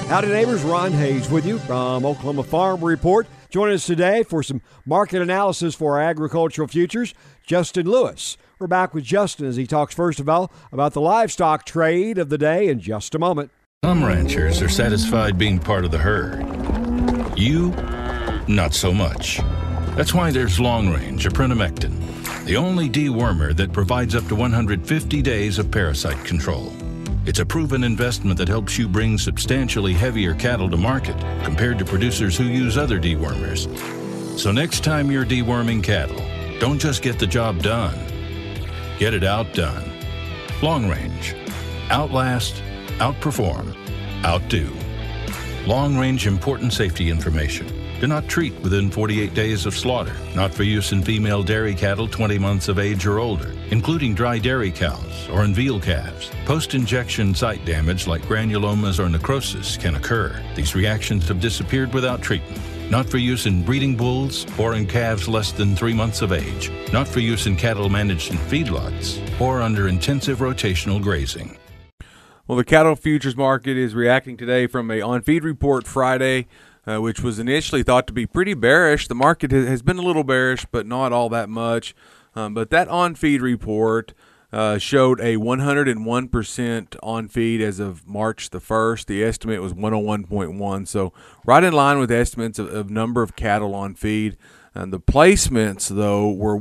Howdy neighbors, Ron Hayes with you from Oklahoma Farm Report. Joining us today for some market analysis for our agricultural futures, Justin Lewis. We're back with Justin as he talks first of all about the livestock trade of the day in just a moment. Some ranchers are satisfied being part of the herd. You, not so much. That's why there's Long Range Aprinamectin, the only dewormer that provides up to 150 days of parasite control. It's a proven investment that helps you bring substantially heavier cattle to market compared to producers who use other dewormers. So next time you're deworming cattle, don't just get the job done. Get it outdone. Long Range. Outlast, outperform, outdo. Long Range important safety information. Do not treat within 48 days of slaughter. Not for use in female dairy cattle 20 months of age or older, including dry dairy cows or in veal calves. Post-injection site damage like granulomas or necrosis can occur. These reactions have disappeared without treatment. Not for use in breeding bulls or in calves less than 3 months of age. Not for use in cattle managed in feedlots or under intensive rotational grazing. Well, the cattle futures market is reacting today from a on-feed report Friday, which was initially thought to be pretty bearish. The market has been a little bearish, but not all that much. But that on-feed report showed a 101% on-feed as of March the 1st. The estimate was 101.1, so right in line with estimates of number of cattle on feed. The placements, though, were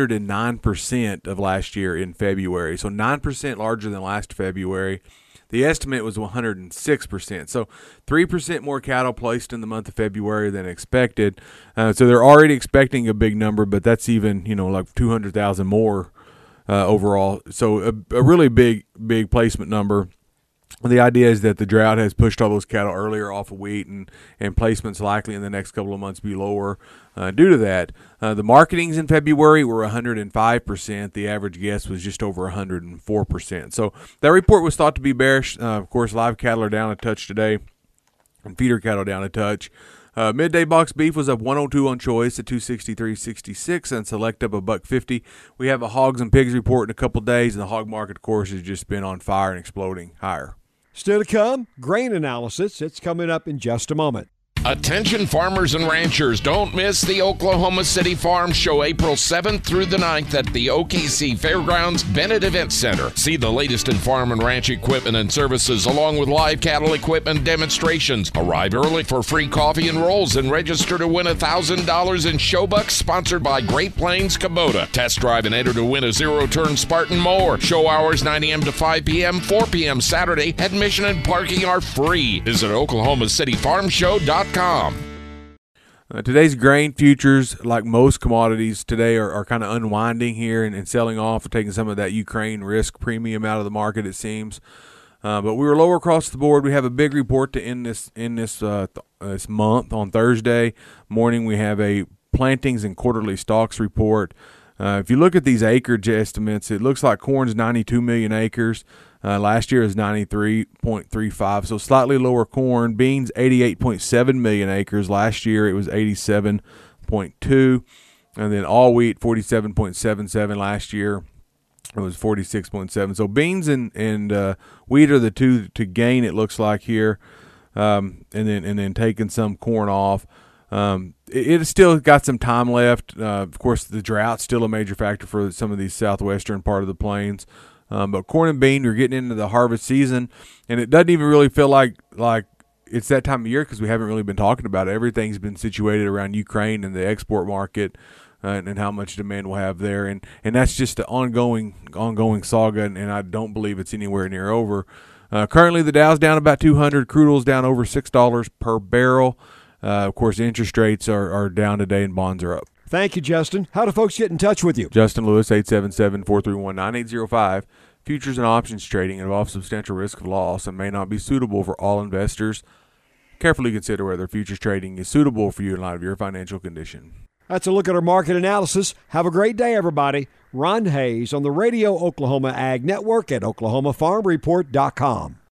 109% of last year in February, so 9% larger than last February. The estimate was 106%, so 3% more cattle placed in the month of February than expected. So they're already expecting a big number, but that's even, like 200,000 more overall. So a really big placement number. The idea is that the drought has pushed all those cattle earlier off of wheat, and placements likely in the next couple of months be lower due to that. The marketings in February were 105%. The average guess was just over 104%. So that report was thought to be bearish. Of course, live cattle are down a touch today, and feeder cattle down a touch. Midday box beef was up 102 on choice at 263.66 and select up $1.50. We have a hogs and pigs report in a couple days, and the hog market, of course, has just been on fire and exploding higher. Still to come, grain analysis. It's coming up in just a moment. Attention farmers and ranchers, don't miss the Oklahoma City Farm Show April 7th through the 9th at the OKC Fairgrounds Bennett Event Center. See the latest in farm and ranch equipment and services along with live cattle equipment demonstrations. Arrive early for free coffee and rolls and register to win $1,000 in showbucks sponsored by Great Plains Kubota. Test drive and enter to win a zero-turn Spartan mower. Show hours 9 a.m. to 5 p.m., 4 p.m. Saturday. Admission and parking are free. Visit OklahomaCityFarmShow.com. Today's grain futures, like most commodities today, are kind of unwinding here and selling off, taking some of that Ukraine risk premium out of the market, it seems. But we were lower across the board. We have a big report to end this month. On Thursday morning, we have a plantings and quarterly stocks report. If you look at these acreage estimates, it looks like corn's 92 million acres. Last year is 93.35, so slightly lower corn. Beans, 88.7 million acres. Last year it was 87.2. And then all wheat, 47.77 last year. It was 46.7. So beans and wheat are the two to gain, it looks like here. And then taking some corn off. It still got some time left. Of course, the drought's still a major factor for some of these southwestern part of the plains. But corn and bean, we're getting into the harvest season, and it doesn't even really feel like it's that time of year because we haven't really been talking about it. Everything's been situated around Ukraine and the export market and how much demand we'll have there. And that's just an ongoing saga, and I don't believe it's anywhere near over. Currently, the Dow's down about 200. Crude oil's down over $6 per barrel. Of course, interest rates are down today, and bonds are up. Thank you, Justin. How do folks get in touch with you? Justin Lewis, 877-431-9805. Futures and options trading involves substantial risk of loss and may not be suitable for all investors. Carefully consider whether futures trading is suitable for you in light of your financial condition. That's a look at our market analysis. Have a great day, everybody. Ron Hayes on the Radio Oklahoma Ag Network at OklahomaFarmReport.com.